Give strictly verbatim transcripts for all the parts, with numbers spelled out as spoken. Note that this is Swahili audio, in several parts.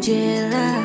jela.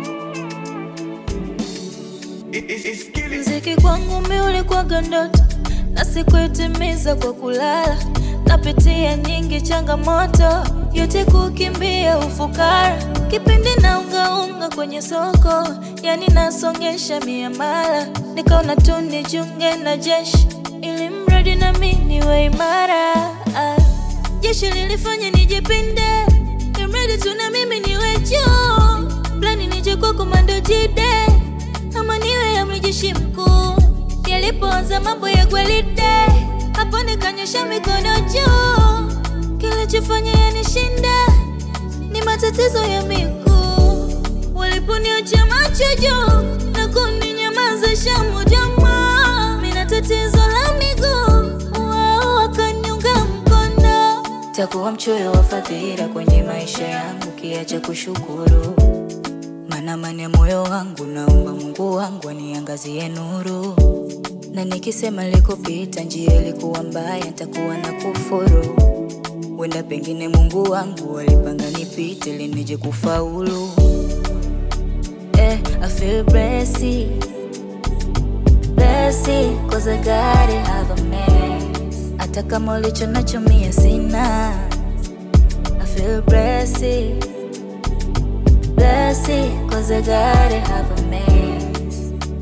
Mziki kwangu mimi ulikuwa ndoto, na sikuitimiza kwa kulala. Napitia nyingi changamoto, yote kukimbia ufukara. Kipindi na unga unga kwenye soko, yani nasongesha miamala. Nikaona tu nijiunge na jeshi, ili mradi na mimi niwe imara. ah. Jeshi lilifanya nijipinde, ili mradi tu na mimi niwe juu. Plani nije kwa komando jide, ama niwe amri jeshi mkuu. Yalipoanza mambo ya gwalide, hapo nikanyosha mikono juu. Kilichofanya yanishinda ni matatizo ya miguu. Waliponiocha macho juu na kuninyamazisha moja moja, mina tatizo la miguu, wao wakaniunga mkono. Takuwa mchoyo wa fadhila kwenye maisha yangu, kiacha kushukuru. Mana amani ya moyo wangu, naomba Mungu wangu aniangazie nuru. Na nikisema likopita njia ilikuwa mbaya, nitakuwa na kufuru. Wenda pengine Mungu wangu alipanga nipite ili nije kufaulu. Eh, I feel blessed, blessed, cause I got it, have a mess. Hata kama ulicho nacho mie sina. I feel blessed, blessed, cause I got it, have a mess.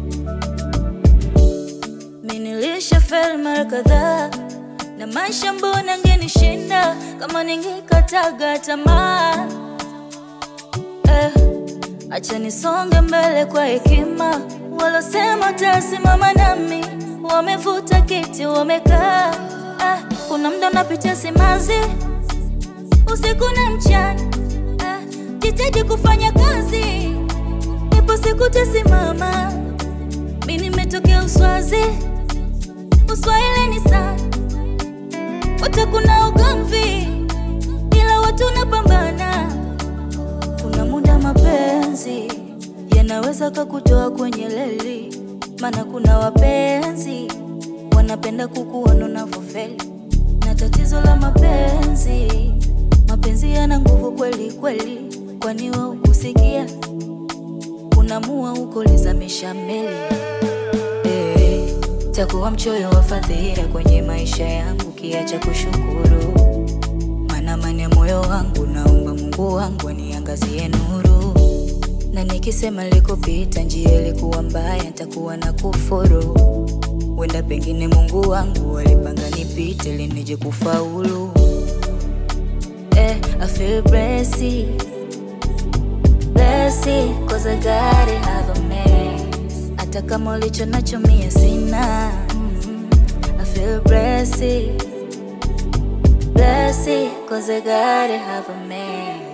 Minilisha fail mara kadhaa, na maisha mbona ngenishinda kama ningekataga tamaa. Eh, acha nisonge mbele kwa hekima. Walosema tasimama nami, wamevuta kiti wamekaa. Ah, kuna mda napitia simanzi usiku na mchana. Ah, jitahidi kufanya kazi, ipo siku tasimama. Mimi nimetokea Uswazi, Uswahili ni sana. Wote kuna ugomvi, ila watu napambana. Kuna muda mapenzi yanaweza kukutoa kwenye leli. Mana kuna wapenzi wanapenda kukuona unavyofeli. Na tatizo la mapenzi, mapenzi yana nguvu kweli kweli. Kwani wewe ukusikia, unamua ukolizamisha meli. eh, Takuwa mchoyo wa fadhila kwenye maisha yangu, kiacha kushukuru. Mana amani ya moyo wangu, naomba Mungu wangu aniangazie nuru. Na nikisema likopita njia ilikuwa mbaya, nitakuwa na kufuru. Wenda pengine Mungu wangu alipanga nipite ili nije kufaulu. Eh, I feel blessed, blessed, cause I got it, have a mess. Hata kama ulicho nacho mie sina. mm -hmm. I feel blessed, blessed, cause I got it, have a mess.